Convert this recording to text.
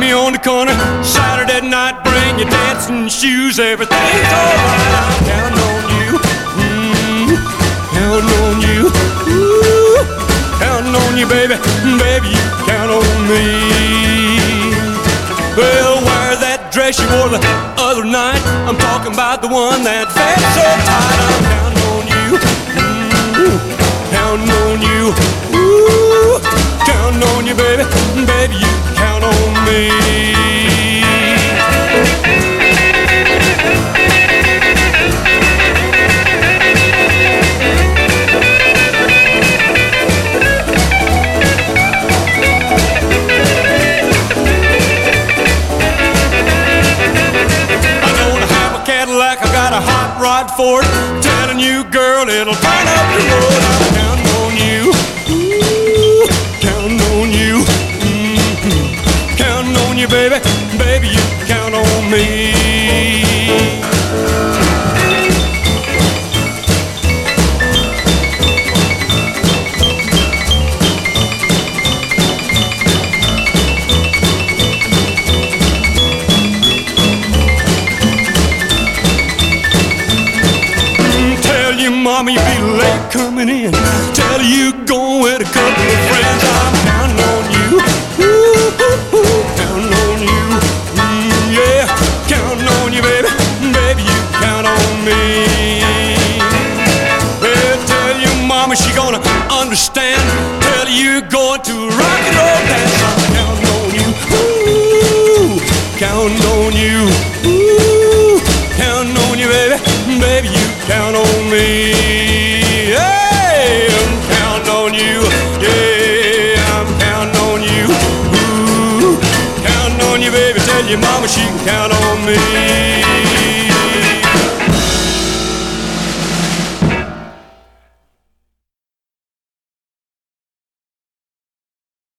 me on the corner. Saturday night, bring your dancing shoes. Everything's alright. I'm counting on you. Counting on you. Ooh, counting on you, baby. Baby, you count on me. Well, wear that dress you wore the other night. I'm talking about the one that felt so tight. I'm counting on you. Counting on you. Ooh, counting on you, baby. Baby, you count on me. A hot rod for it, telling you, girl, it'll turn up the road. I'm counting on you. Ooh, counting on you. Counting on you, baby. Baby, you count on me. Mama, you be late coming in. Tell her you going with a couple of friends. I'm counting on you. Ooh, counting on you. Yeah, counting on you, baby. Baby, you count on me. Well, tell your mama she gonna understand. Tell her you're going to a rock and roll dance. I'm counting on you. Ooh, counting on you. Ooh, counting on you, baby. Baby, you count on me. Hey, I'm counting on you. Yeah, I'm counting on you. Ooh, counting on you, baby. Tell your mama she can count on me.